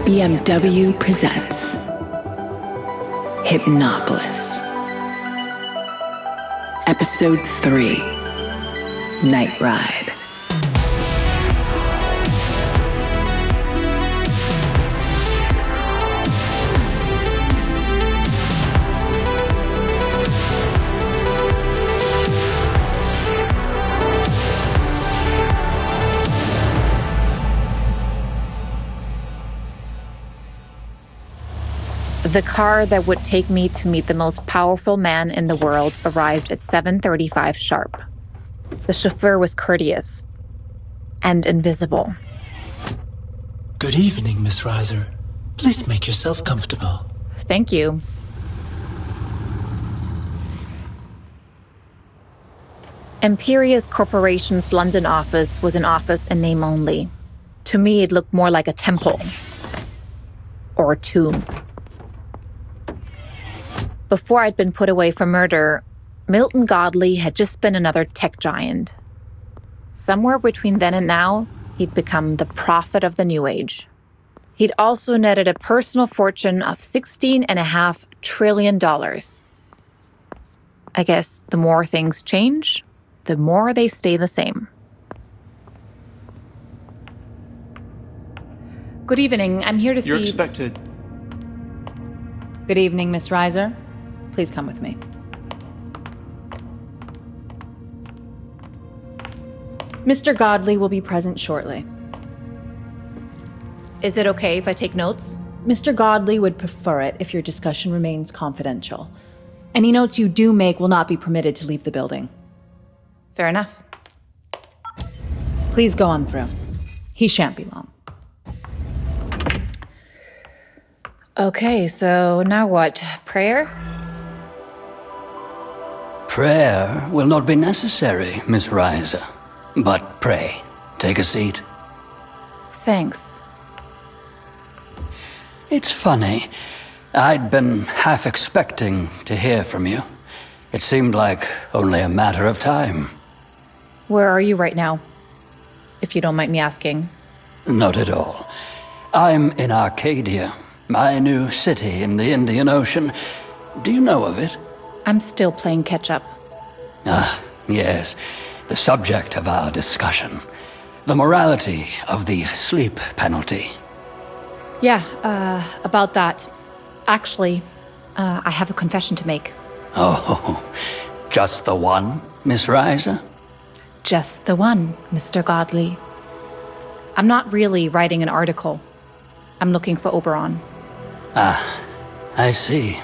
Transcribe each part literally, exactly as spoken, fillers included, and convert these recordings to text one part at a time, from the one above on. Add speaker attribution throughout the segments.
Speaker 1: B M W presents Hypnopolis. Episode three, Night Ride.
Speaker 2: The car that would take me to meet the most powerful man in the world arrived at seven thirty-five sharp. The chauffeur was courteous and invisible.
Speaker 3: Good evening, Miss Reiser. Please make yourself comfortable.
Speaker 2: Thank you. Imperius Corporation's London office was an office in name only. To me, it looked more like a temple or a tomb. Before I'd been put away for murder, Milton Godley had just been another tech giant. Somewhere between then and now, he'd become the prophet of the new age. He'd also netted a personal fortune of sixteen and a half trillion dollars. I guess the more things change, the more they stay the same. Good evening. I'm here to see...
Speaker 4: You're expected.
Speaker 5: Good evening, Miss Reiser. Please come with me. Mister Godley will be present shortly.
Speaker 2: Is it okay if I take notes?
Speaker 5: Mister Godley would prefer it if your discussion remains confidential. Any notes you do make will not be permitted to leave the building.
Speaker 2: Fair enough.
Speaker 5: Please go on through. He shan't be long.
Speaker 2: Okay, so now what? Prayer?
Speaker 6: Prayer will not be necessary, Miss Reiser. But pray, take a seat.
Speaker 2: Thanks.
Speaker 6: It's funny. I'd been half expecting to hear from you. It seemed like only a matter of time.
Speaker 2: Where are you right now? If you don't mind me asking.
Speaker 6: Not at all. I'm in Arcadia, my new city in the Indian Ocean. Do you know of it?
Speaker 2: I'm still playing catch-up.
Speaker 6: Ah, yes. The subject of our discussion. The morality of the sleep penalty.
Speaker 2: Yeah, uh, about that. Actually, uh, I have a confession to make.
Speaker 6: Oh, just the one, Miss Reiser?
Speaker 2: Just the one, Mister Godley. I'm not really writing an article. I'm looking for Oberon.
Speaker 6: Ah, I see.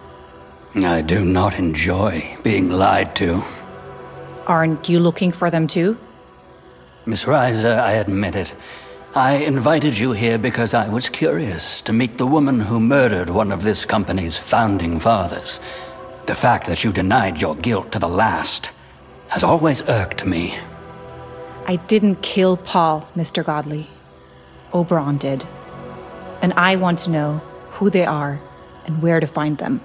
Speaker 6: I do not enjoy being lied to.
Speaker 2: Aren't you looking for them too?
Speaker 6: Miss Reiser, I admit it. I invited you here because I was curious to meet the woman who murdered one of this company's founding fathers. The fact that you denied your guilt to the last has always irked me.
Speaker 2: I didn't kill Paul, Mister Godley. Oberon did. And I want to know who they are and where to find them.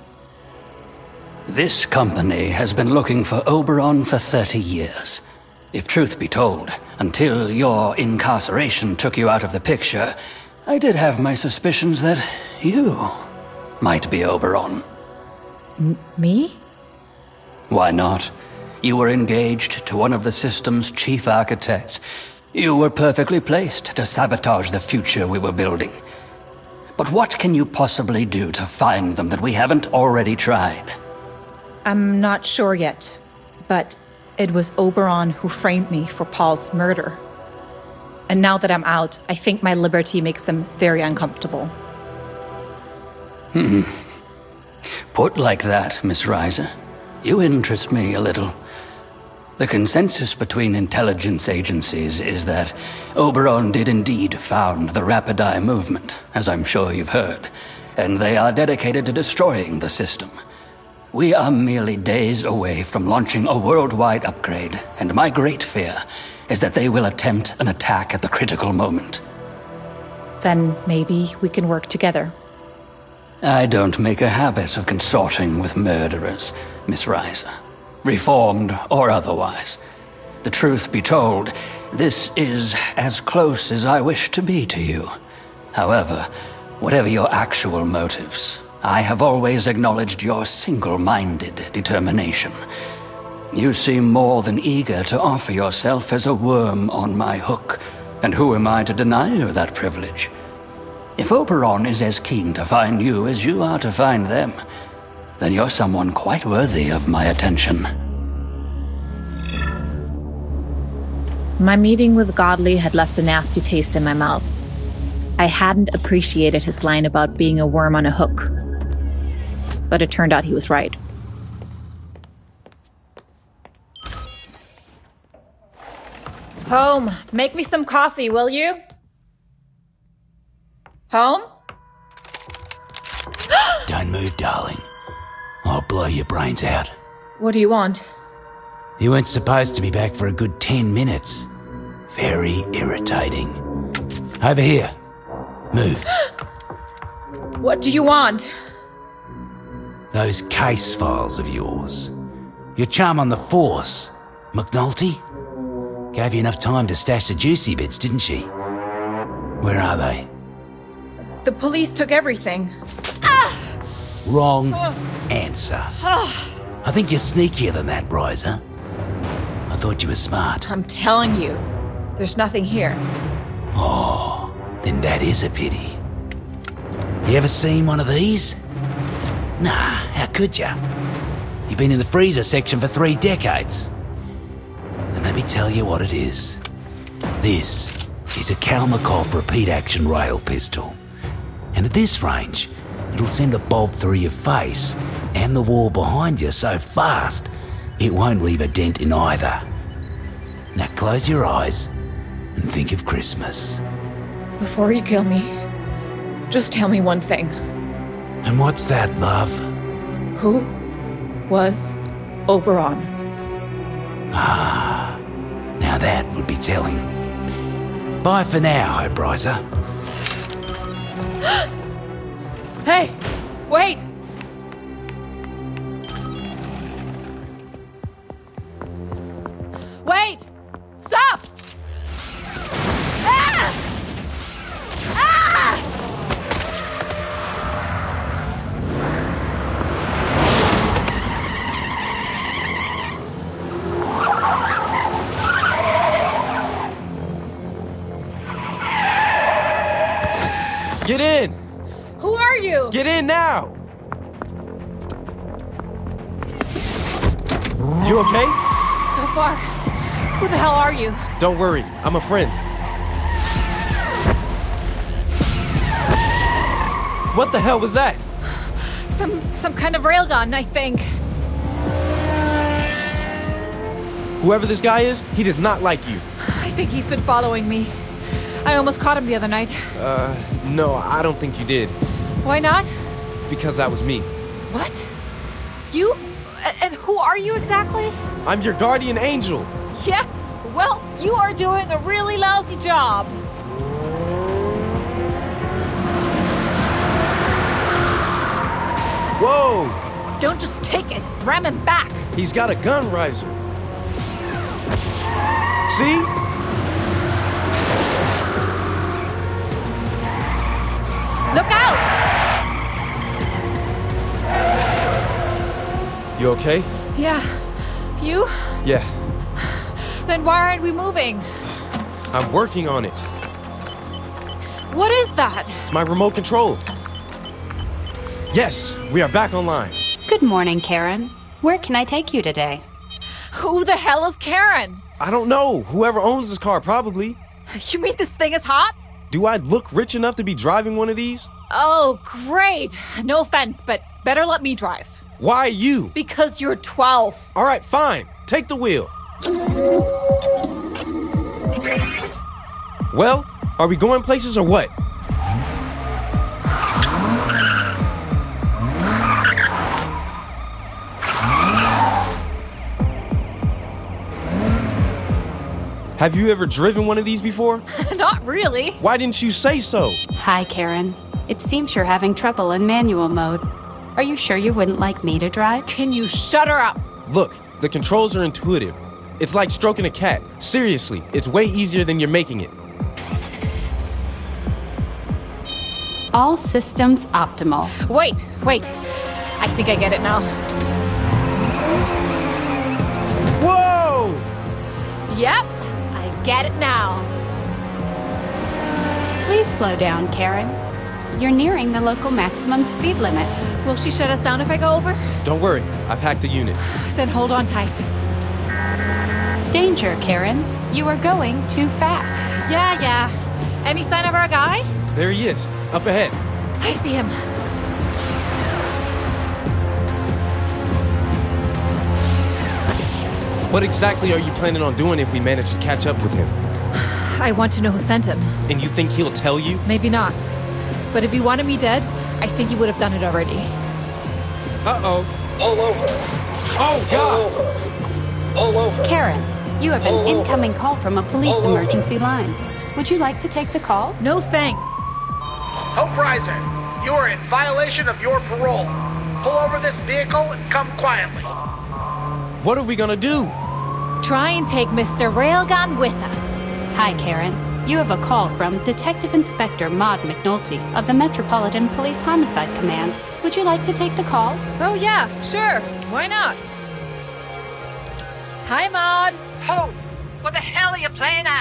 Speaker 6: This company has been looking for Oberon for thirty years. If truth be told, until your incarceration took you out of the picture, I did have my suspicions that you might be Oberon.
Speaker 2: M- me?
Speaker 6: Why not? You were engaged to one of the system's chief architects. You were perfectly placed to sabotage the future we were building. But what can you possibly do to find them that we haven't already tried?
Speaker 2: I'm not sure yet, but it was Oberon who framed me for Paul's murder. And now that I'm out, I think my liberty makes them very uncomfortable.
Speaker 6: Hmm. Put like that, Miss Reiser, you interest me a little. The consensus between intelligence agencies is that Oberon did indeed found the Rapid Eye movement, as I'm sure you've heard, and they are dedicated to destroying the system. We are merely days away from launching a worldwide upgrade, and my great fear is that they will attempt an attack at the critical moment.
Speaker 2: Then maybe we can work together.
Speaker 6: I don't make a habit of consorting with murderers, Miss Reiser. Reformed or otherwise. The truth be told, this is as close as I wish to be to you. However, Whatever your actual motives, I have always acknowledged your single-minded determination. You seem more than eager to offer yourself as a worm on my hook, and who am I to deny you that privilege? If Oberon is as keen to find you as you are to find them, then you're someone quite worthy of my attention.
Speaker 2: My meeting with Godley had left a nasty taste in my mouth. I hadn't appreciated his line about being a worm on a hook. But it turned out he was right. Home, make me some coffee, will you? Home?
Speaker 4: Don't move, darling. I'll blow your brains out.
Speaker 2: What do you want?
Speaker 4: You weren't supposed to be back for a good ten minutes. Very irritating. Over here. Move.
Speaker 2: What do you want?
Speaker 4: Those case files of yours. Your chum on the force, McNulty, gave you enough time to stash the juicy bits, didn't she? Where are they?
Speaker 2: The police took everything.
Speaker 4: Wrong answer. I think you're sneakier than that, Riser. I thought you were smart.
Speaker 2: I'm telling you, there's nothing here.
Speaker 4: Oh, then that is a pity. You ever seen one of these? Nah, how could ya? You've been in the freezer section for three decades. And let me tell you what it is. This is a Kalmykov repeat-action rail pistol. And at this range, it'll send a bolt through your face and the wall behind you so fast, it won't leave a dent in either. Now close your eyes and think of Christmas.
Speaker 2: Before you kill me, just tell me one thing.
Speaker 4: And what's that, love?
Speaker 2: Who was Oberon?
Speaker 4: Ah, now that would be telling. Bye for now, Obriser.
Speaker 2: Hey, wait! Wait! Stop! Ah! Ah!
Speaker 7: Get in!
Speaker 2: Who are you?
Speaker 7: Get in now! You okay?
Speaker 2: So far, who the hell are you?
Speaker 7: Don't worry, I'm a friend. What the hell was that?
Speaker 2: Some some kind of railgun, I think.
Speaker 7: Whoever this guy is, he does not like you.
Speaker 2: I think he's been following me. I almost caught him the other night.
Speaker 7: Uh, no, I don't think you did.
Speaker 2: Why not?
Speaker 7: Because that was me.
Speaker 2: What? You? A- And who are you exactly?
Speaker 7: I'm your guardian angel.
Speaker 2: Yeah, well, you are doing a really lousy job.
Speaker 7: Whoa!
Speaker 2: Don't just take it, ram him back.
Speaker 7: He's got a gun riser. See?
Speaker 2: Look out!
Speaker 7: You okay?
Speaker 2: Yeah, you?
Speaker 7: Yeah,
Speaker 2: Then why aren't we moving?
Speaker 7: I'm working on it.
Speaker 2: What is that?
Speaker 7: It's my remote control. Yes, we are back online.
Speaker 8: Good morning, Karen. Where can I take you today?
Speaker 2: Who the hell is Karen?
Speaker 7: I don't know. Whoever owns this car, probably.
Speaker 2: You mean this thing is hot?
Speaker 7: Do I look rich enough to be driving one of these?
Speaker 2: Oh, great. No offense, but better let me drive.
Speaker 7: Why you?
Speaker 2: Because you're twelve.
Speaker 7: All right, fine. Take the wheel. Well, are we going places or what? Have you ever driven one of these before?
Speaker 2: Not really.
Speaker 7: Why didn't you say so?
Speaker 8: Hi, Karen. It seems you're having trouble in manual mode. Are you sure you wouldn't like me to drive?
Speaker 2: Can you shut her up?
Speaker 7: Look, the controls are intuitive. It's like stroking a cat. Seriously, it's way easier than you're making it.
Speaker 8: All systems optimal.
Speaker 2: Wait, wait. I think I get it now.
Speaker 7: Whoa!
Speaker 2: Yep, I get it now.
Speaker 8: Please slow down, Karen. You're nearing the local maximum speed limit.
Speaker 2: Will she shut us down if I go over?
Speaker 7: Don't worry, I've hacked the unit.
Speaker 2: Then hold on tight.
Speaker 8: Danger, Karen. You are going too fast.
Speaker 2: Yeah, yeah. Any sign of our guy?
Speaker 7: There he is, up ahead.
Speaker 2: I see him.
Speaker 7: What exactly are you planning on doing if we manage to catch up with him?
Speaker 2: I want to know who sent him.
Speaker 7: And you think he'll tell you?
Speaker 2: Maybe not. But if he wanted me dead, I think he would have done it already.
Speaker 7: Uh-oh.
Speaker 9: All over.
Speaker 7: Oh, God!
Speaker 9: All over. All over.
Speaker 8: Karen, you have an
Speaker 9: All over.
Speaker 8: incoming call from a police
Speaker 9: All over.
Speaker 8: emergency line. Would you like to take the call?
Speaker 2: No thanks.
Speaker 10: Hope Riser, you are in violation of your parole. Pull over this vehicle and come quietly.
Speaker 7: What are we gonna do?
Speaker 2: Try and take Mister Railgun with us.
Speaker 8: Hi, Karen. You have a call from Detective Inspector Maud McNulty of the Metropolitan Police Homicide Command. Would you like to take the call?
Speaker 2: Oh yeah, sure. Why not? Hi, Maud.
Speaker 11: Oh, what the hell are you playing at?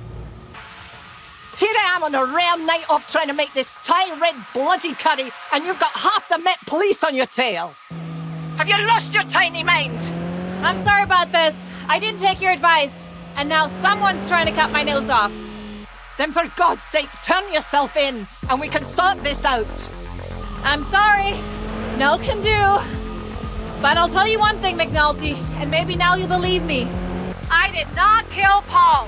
Speaker 11: Here I am on a rare night off trying to make this Thai-red bloody curry, and you've got half the Met Police on your tail. Have you lost your tiny mind?
Speaker 2: I'm sorry about this. I didn't take your advice. And now someone's trying to cut my nose off.
Speaker 11: Then for God's sake, turn yourself in, and we can sort this out.
Speaker 2: I'm sorry. No can do. But I'll tell you one thing, McNulty, and maybe now you'll believe me. I did not kill Paul.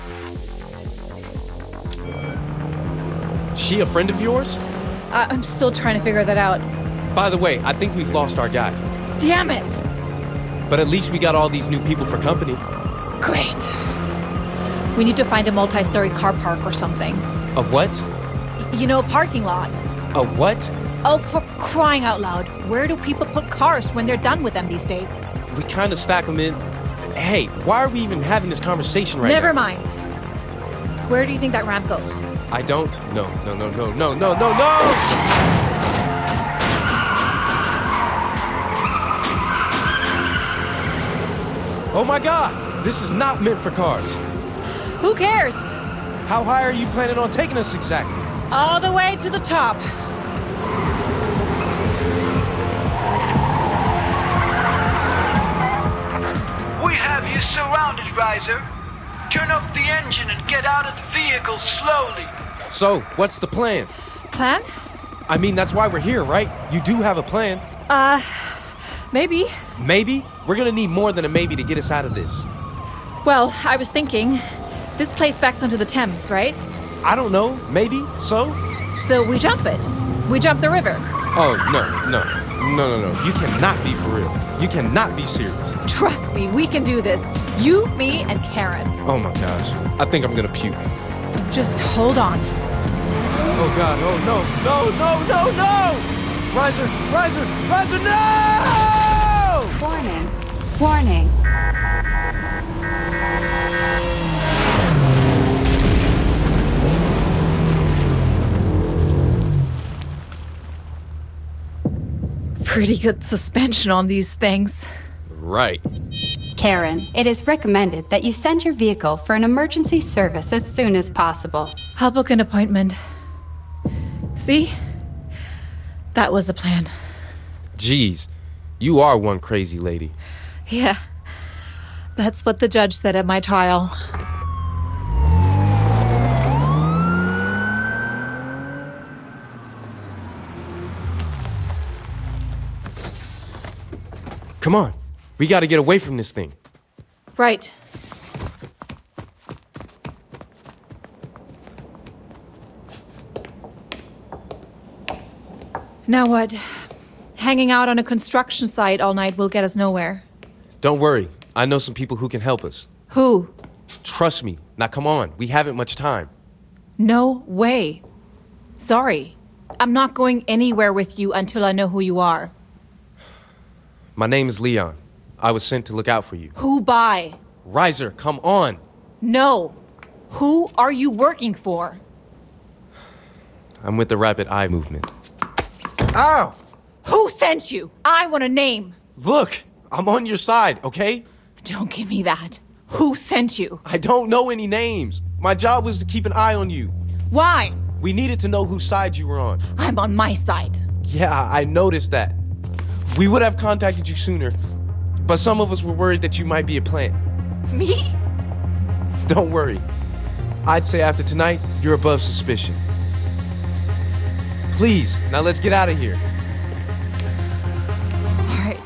Speaker 7: She a friend of yours?
Speaker 2: Uh, I'm still trying to figure that out.
Speaker 7: By the way, I think we've lost our guy.
Speaker 2: Damn it.
Speaker 7: But at least we got all these new people for company.
Speaker 2: Great. We need to find a multi-story car park or something.
Speaker 7: A what?
Speaker 2: You know, a parking lot.
Speaker 7: A what?
Speaker 2: Oh, for crying out loud. Where do people put cars when they're done with them these days?
Speaker 7: We kind of stack them in. Hey, why are we even having this conversation right
Speaker 2: Never
Speaker 7: now?
Speaker 2: mind. Where do you think that ramp goes?
Speaker 7: I don't. No, no, no, no, no, no, no, no! Oh my God! This is not meant for cars.
Speaker 2: Who cares?
Speaker 7: How high are you planning on taking us exactly?
Speaker 2: All the way to the top.
Speaker 12: We have you surrounded, Riser. Turn off the engine and get out of the vehicle slowly.
Speaker 7: So, what's the plan?
Speaker 2: Plan?
Speaker 7: I mean, that's why we're here, right? You do have a plan.
Speaker 2: Uh, maybe.
Speaker 7: Maybe? We're gonna need more than a maybe to get us out of this.
Speaker 2: Well, I was thinking, this place backs onto the Thames, right?
Speaker 7: I don't know. Maybe? So?
Speaker 2: So we jump it. We jump the river.
Speaker 7: Oh, no, no. No, no, no. You cannot be for real. You cannot be serious.
Speaker 2: Trust me, we can do this. You, me, and Karen.
Speaker 7: Oh my gosh. I think I'm gonna puke.
Speaker 2: Just hold on.
Speaker 7: Oh God, oh no, no, no, no, no! Riser, Riser, Riser, no!
Speaker 8: Warning. Warning.
Speaker 2: Pretty good suspension on these things.
Speaker 7: Right.
Speaker 8: Karen, it is recommended that you send your vehicle for an emergency service as soon as possible.
Speaker 2: I'll book an appointment. See? That was the plan.
Speaker 7: Jeez, you are one crazy lady.
Speaker 2: Yeah. That's what the judge said at my trial.
Speaker 7: Come on. We gotta get away from this thing.
Speaker 2: Right. Now what? Hanging out on a construction site all night will get us nowhere.
Speaker 7: Don't worry. I know some people who can help us.
Speaker 2: Who?
Speaker 7: Trust me. Now come on. We haven't much time.
Speaker 2: No way. Sorry. I'm not going anywhere with you until I know who you are.
Speaker 7: My name is Leon. I was sent to look out for you.
Speaker 2: Who by?
Speaker 7: Riser, come on.
Speaker 2: No. Who are you working for?
Speaker 7: I'm with the Rapid Eye Movement.
Speaker 2: Ow! Who sent you? I want a name.
Speaker 7: Look, I'm on your side, okay?
Speaker 2: Don't give me that. Who sent you?
Speaker 7: I don't know any names. My job was to keep an eye on you.
Speaker 2: Why?
Speaker 7: We needed to know whose side you were on.
Speaker 2: I'm on my side.
Speaker 7: Yeah, I noticed that. We would have contacted you sooner, but some of us were worried that you might be a plant.
Speaker 2: Me?
Speaker 7: Don't worry. I'd say after tonight, you're above suspicion. Please, now let's get out of here.
Speaker 2: All right.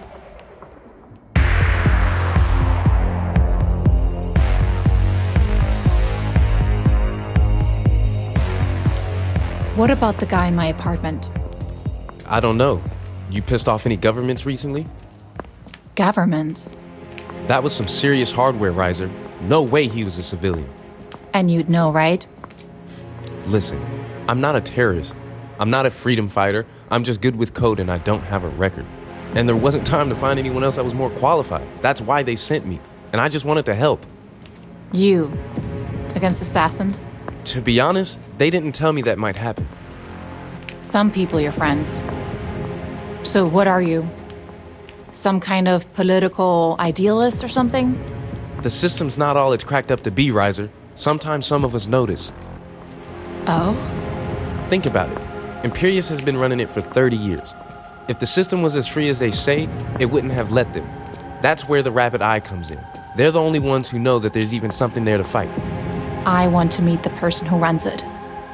Speaker 2: What about the guy in my apartment?
Speaker 7: I don't know. You pissed off any governments recently?
Speaker 2: Governments?
Speaker 7: That was some serious hardware, Riser. No way he was a civilian.
Speaker 2: And you'd know, right?
Speaker 7: Listen, I'm not a terrorist. I'm not a freedom fighter. I'm just good with code and I don't have a record. And there wasn't time to find anyone else that was more qualified. That's why they sent me. And I just wanted to help.
Speaker 2: You? Against assassins?
Speaker 7: To be honest, they didn't tell me that might happen.
Speaker 2: Some people you're friends. So what are you? Some kind of political idealist or something?
Speaker 7: The system's not all it's cracked up to be, Riser. Sometimes some of us notice.
Speaker 2: Oh?
Speaker 7: Think about it. Imperius has been running it for thirty years. If the system was as free as they say, it wouldn't have let them. That's where the Rapid Eye comes in. They're the only ones who know that there's even something there to fight.
Speaker 2: I want to meet the person who runs it.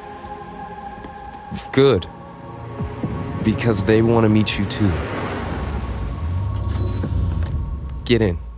Speaker 7: Good. Because they want to meet you too. Get in.